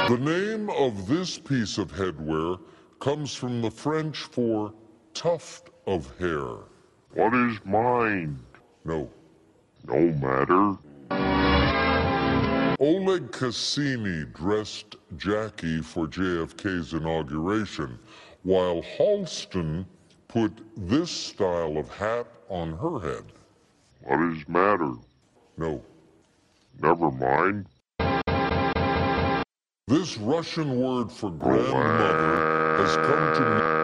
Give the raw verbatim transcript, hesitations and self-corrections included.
The name of this piece of headwear comes from the French for tuft of hair. What is mine? No. No matter. Oleg Cassini dressed Jackie for J F K's inauguration, while Halston put this style of hat on her head. What is matter? No. Never mind. This Russian word for grandmother has come to mean